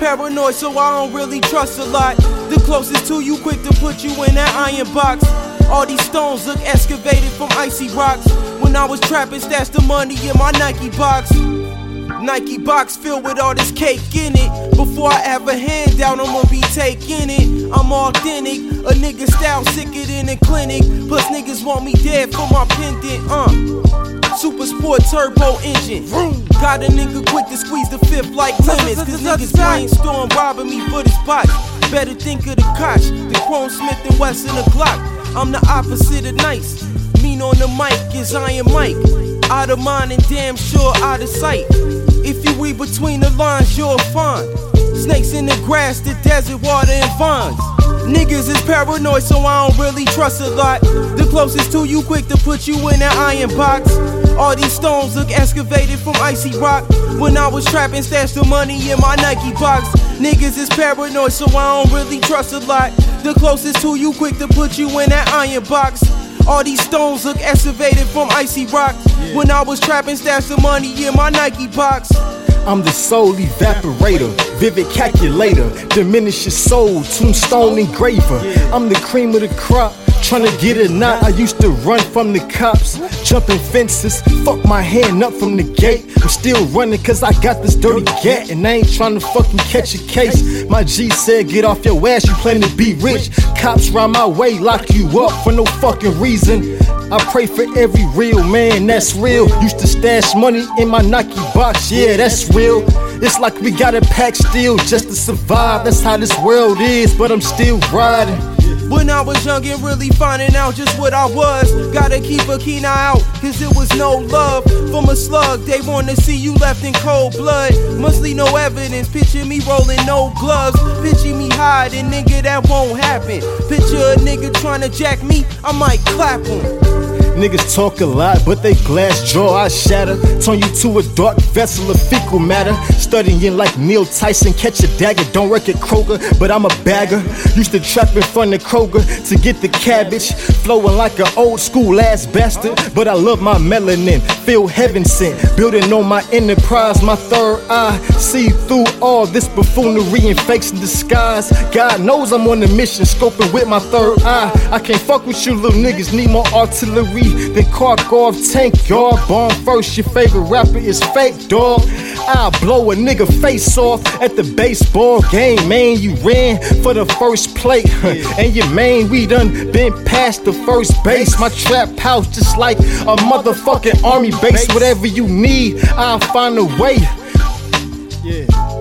paranoid, so I don't really trust a lot. The closest to you, quick to put you in that iron box. All these stones look excavated from icy rocks. When I was trapping, stashed the money in my Nike box. Nike box filled with all this cake in it. Before I have a handout, I'ma be taking it. I'm authentic, a nigga style sicker than a clinic. Plus niggas want me dead for my pendant. Super sport turbo engine. Got a nigga quick to squeeze the fifth like limits. Cause niggas brainstorm robbing me for this box. Better think of the Koch, the Chrome Smith and Wesson, the Glock. I'm the opposite of nice. Mean on the mic is Iron Mike. Out of mind and damn sure out of sight. If you read between the lines, you'll find snakes in the grass, the desert, water, and vines. Niggas is paranoid, so I don't really trust a lot. The closest to you, quick to put you in that iron box. All these stones look excavated from icy rock. When I was trapping, stashed the money in my Nike box. Niggas is paranoid, so I don't really trust a lot. The closest to you, quick to put you in that iron box. All these stones look excavated from icy rock. When I was trapping, stashed the money in my Nike box. I'm the soul evaporator, vivid calculator, diminish your soul, tombstone engraver. I'm the cream of the crop, tryna get a knot. I used to run from the cops, jumping fences, fuck my hand up from the gate. I'm still running cause I got this dirty gat, and I ain't tryna fucking catch a case. My G said get off your ass, you planning to be rich. Cops round my way, lock you up for no fucking reason. I pray for every real man that's real. Used to stash money in my Nike box, yeah, that's real. It's like we gotta pack steel just to survive. That's how this world is, but I'm still riding. When I was young and really finding out just what I was, gotta keep a keen eye out, cause it was no love from a slug. They wanna see you left in cold blood. Must leave no evidence, picture me rolling no gloves. Picture me hiding, nigga, that won't happen. Picture a nigga trying to jack me, I might clap him. Niggas talk a lot, but they glass jaw I shatter. Turn you to a dark vessel of fecal matter. Studying like Neil Tyson, catch a dagger. Don't work at Kroger, but I'm a bagger. Used to trap in front of Kroger to get the cabbage. Flowing like an old school ass bastard. But I love my melanin, feel heaven sent. Building on my enterprise, my third eye. See through all this buffoonery and fakes in disguise. God knows I'm on a mission, scoping with my third eye. I can't fuck with you little niggas, need more artillery. Then cark off, tank y'all. Bomb first, your favorite rapper is fake, dog. I'll blow a nigga face off at the baseball game, man. You ran for the first plate, and your man, we done been past the first base. My trap house just like a motherfucking army base. Whatever you need, I'll find a way. Yeah.